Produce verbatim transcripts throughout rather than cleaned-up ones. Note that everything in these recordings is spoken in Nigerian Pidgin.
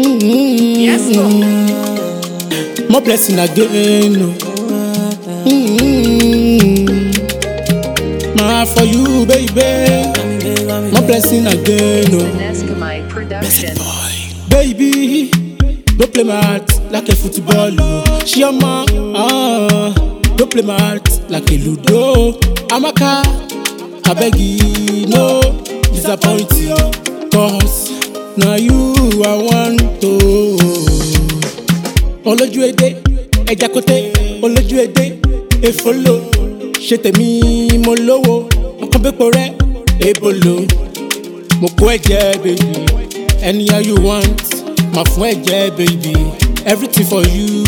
Mm-hmm. Yes, Lord. More blessing again. Mm-hmm. My for you, baby. More blessing again. Neskamai Production. Baby, don't play my heart like a football. She a man, ah. Don't play my heart like a ludo. I'm a car, I beg you, no disappoint you. Cause now you I want to. Olójú èdè, ẹja kote, olójú èdè, e follow. Ṣé tèmi mo lówó, ọkàn bẹ́pọ̀ rẹ̀, ebolo. Mo kó ẹ̀jẹ̀ baby, anyhow you want. My fún ẹ̀jẹ̀ baby, everything for you.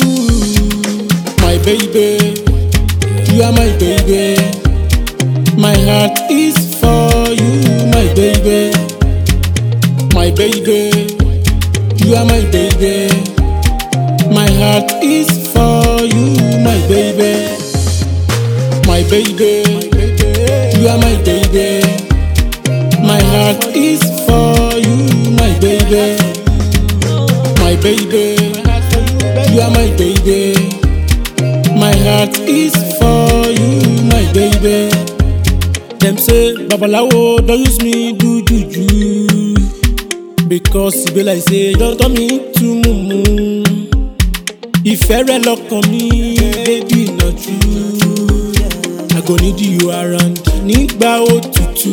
My baby, you are my baby. My heart is for you, my baby. My baby, you are my baby. My heart is for you, my baby. My baby, you are my baby. My heart is for you, my baby. My baby, you are my baby. My heart is for you, my baby. Them say, Babalawo, don't use me, do juju. Because it be like say, don't turn me to mumu. Ìfẹ́ rẹ lọ́kàn mi, baby, not true. I go need you around nígbà òtútù.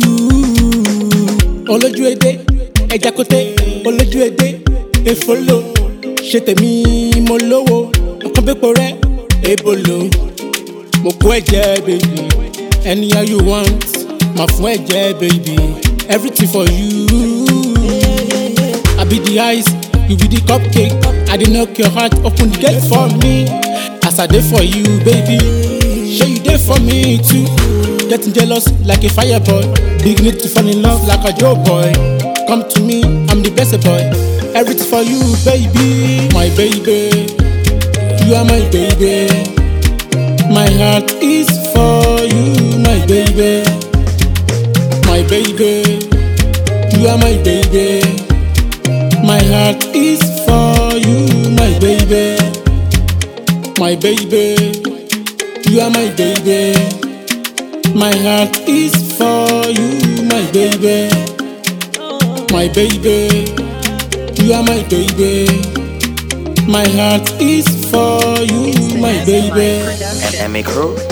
Olójú èdè, ẹja kote, olójú èdè, e follow. Ṣé tèmi mo lówó, ọkàn bẹ́pọ̀ rẹ̀, ebolo. Mo kó ẹ̀jẹ̀ baby, anyhow you want. Ma fún ẹ̀jẹ̀ baby, everything for you. I be the ice, you be the cupcake. I dey knock your heart open, get for me. As I dey for you, baby. Sure you dey for me too. Getting jealous like a fireboy. Big need to fall in love like a Joe boy. Come to me, I'm the best boy. Everything for you, baby. My baby, you are my baby. My heart is for you, my baby. My baby, you are my baby. My heart is for you, my baby. My baby, you are my baby. My heart is for you, my baby. My baby, you are my baby. My heart is for you, my baby. Production. M M A Crew.